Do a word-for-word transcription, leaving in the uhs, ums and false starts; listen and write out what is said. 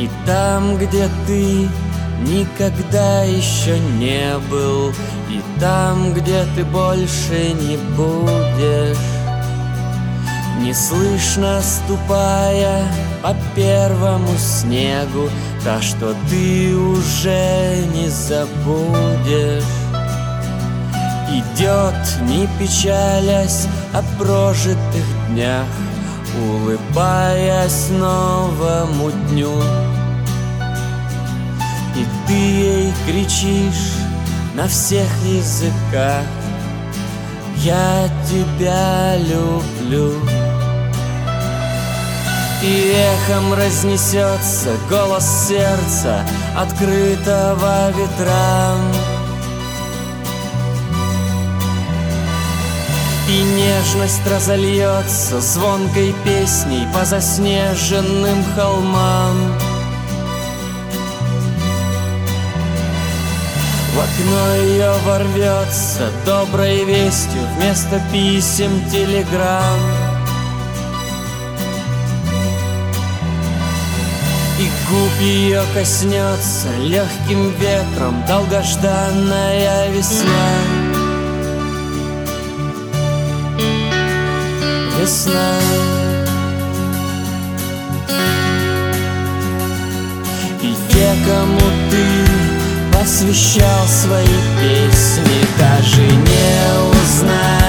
И там, где ты никогда еще не был, и там, где ты больше не будешь, неслышно ступая по первому снегу, та, что ты уже не забудешь, идет, не печалясь о прожитых днях, улыбаясь новому дню. И ты ей кричишь на всех языках: я тебя люблю. И эхом разнесется голос сердца, открытого ветрам. И нежность разольется звонкой песней по заснеженным холмам. В окно ее ворвется доброй вестью вместо писем телеграмм. И губ ее коснется легким ветром долгожданная весна. Весна. И те, кому ты посвящал свои песни, даже не узнать.